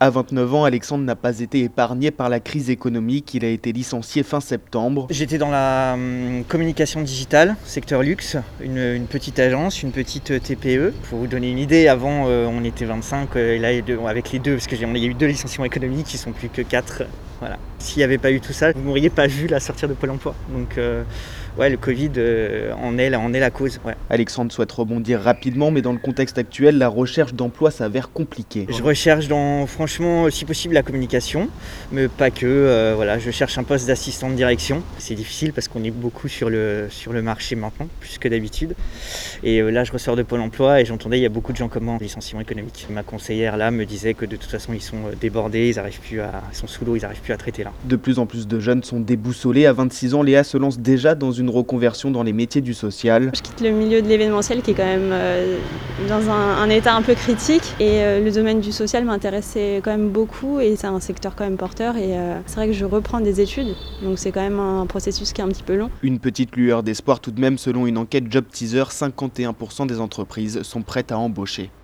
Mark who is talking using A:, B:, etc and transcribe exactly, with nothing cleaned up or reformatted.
A: À vingt-neuf ans, Alexandre n'a pas été épargné par la crise économique. Il a été licencié fin septembre.
B: J'étais dans la hum, communication digitale, secteur luxe, une, une petite agence, une petite T P E. Pour vous donner une idée, avant euh, on était vingt-cinq, euh, et là avec les deux, parce qu'il y a eu deux licenciements économiques, ils sont plus que quatre. Voilà. S'il n'y avait pas eu tout ça, vous ne m'auriez pas vu la sortir de Pôle emploi. Donc euh, ouais, le Covid euh, en, est, en est la cause. Ouais.
A: Alexandre souhaite rebondir rapidement, mais dans le contexte actuel, la recherche d'emploi s'avère compliquée.
B: Je recherche dans, franchement, si possible, la communication, mais pas que. Euh, voilà, je cherche un poste d'assistant de direction. C'est difficile parce qu'on est beaucoup sur le, sur le marché maintenant, plus que d'habitude. Et euh, là, je ressors de Pôle emploi et j'entendais il y a beaucoup de gens comme moi en licenciement économique. Ma conseillère là me disait que de toute façon, ils sont débordés, ils arrivent plus à, ils sont sous l'eau, ils n'arrivent plus à traiter là.
A: De plus en plus de jeunes sont déboussolés. À vingt-six ans, Léa se lance déjà dans une reconversion dans les métiers du social.
C: Je quitte le milieu de l'événementiel qui est quand même euh, dans un, un état un peu critique et euh, le domaine du social m'intéressait quand même beaucoup et c'est un secteur quand même porteur et euh, c'est vrai que je reprends des études donc c'est quand même un processus qui est un petit peu long.
A: Une petite lueur d'espoir tout de même selon une enquête Job Teaser, cinquante et un pour cent des entreprises sont prêtes à embaucher.